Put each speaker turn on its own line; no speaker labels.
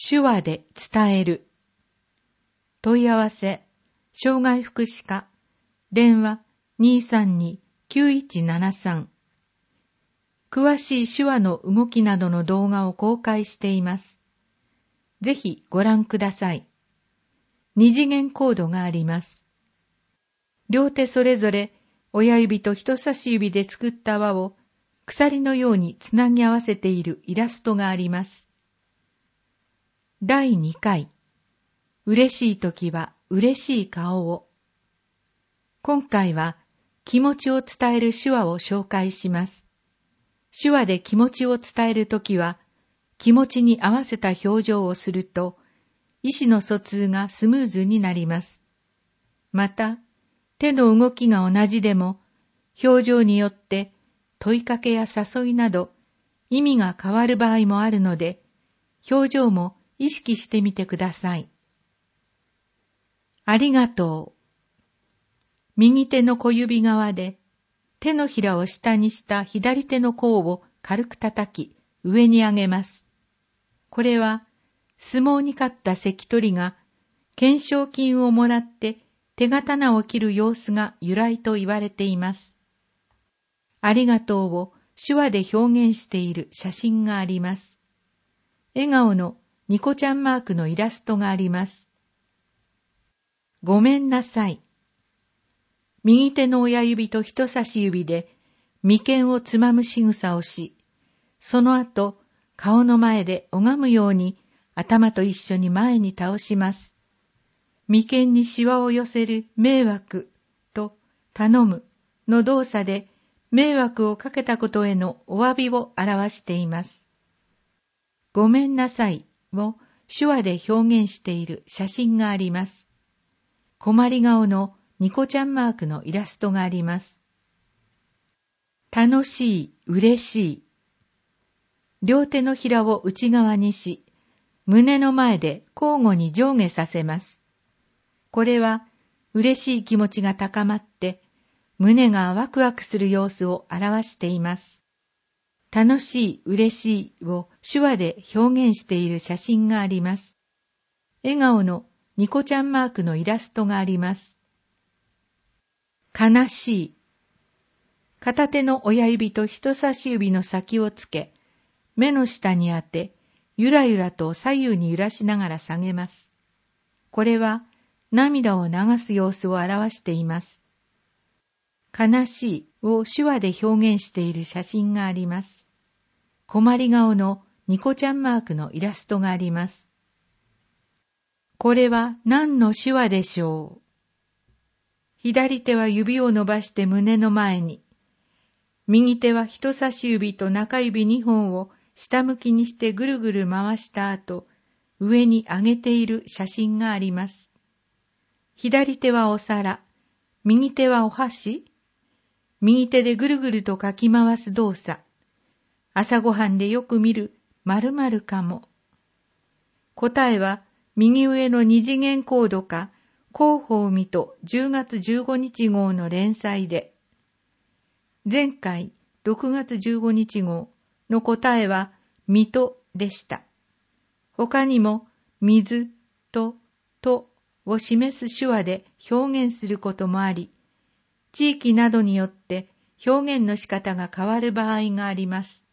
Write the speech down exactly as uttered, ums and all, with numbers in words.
手話で伝える。問い合わせ、障害福祉課、電話 にーさんにーきゅういちななさん。詳しい手話の動きなどの動画を公開しています。ぜひご覧ください。二次元コードがあります。両手それぞれ親指と人差し指で作った輪を鎖のようにつなぎ合わせているイラストがあります。だいにかい、嬉しいときは嬉しい顔を。今回は気持ちを伝える手話を紹介します。手話で気持ちを伝えるときは、気持ちに合わせた表情をすると、意思の疎通がスムーズになります。また、手の動きが同じでも、表情によって問いかけや誘いなど意味が変わる場合もあるので、表情も意識してみてください。ありがとう。右手の小指側で手のひらを下にした左手の甲を軽く叩き上に上げます。これは相撲に勝った関取が懸賞金をもらって手刀を切る様子が由来と言われています。ありがとうを手話で表現している写真があります。笑顔のニコちゃんマークのイラストがあります。ごめんなさい。右手の親指と人差し指で眉間をつまむ仕草をし、その後顔の前で拝むように頭と一緒に前に倒します。眉間にシワを寄せる迷惑と頼むの動作で迷惑をかけたことへのお詫びを表しています。ごめんなさいを手話で表現している写真があります。困り顔のニコちゃんマークのイラストがあります。楽しい、嬉しい。両手のひらを内側にし、胸の前で交互に上下させます。これは嬉しい気持ちが高まって、胸がワクワクする様子を表しています。楽しい、嬉しいを手話で表現している写真があります。笑顔のニコちゃんマークのイラストがあります。悲しい。片手の親指と人差し指の先をつけ、目の下に当て、ゆらゆらと左右に揺らしながら下げます。これは涙を流す様子を表しています。悲しいを手話で表現している写真があります。困り顔のニコちゃんマークのイラストがあります。これは何の手話でしょう。左手は指を伸ばして胸の前に、右手は人差し指と中指にほんを下向きにしてぐるぐる回した後、上に上げている写真があります。左手はお皿、右手はお箸、右手でぐるぐるとかき回す動作、朝ごはんでよく見る〇〇かも。答えは右上の二次元コードか広報水戸じゅうがつじゅうごにち号の連載で、前回ろくがつじゅうごにち号の答えは水戸でした。他にも水ととを示す手話で表現することもあり、地域などによって表現の仕方が変わる場合があります。